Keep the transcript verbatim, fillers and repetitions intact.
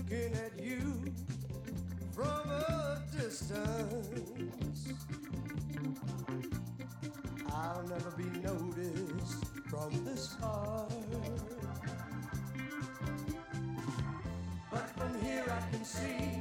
looking at you from a distance. I'll never be noticed from this far, but from here I can see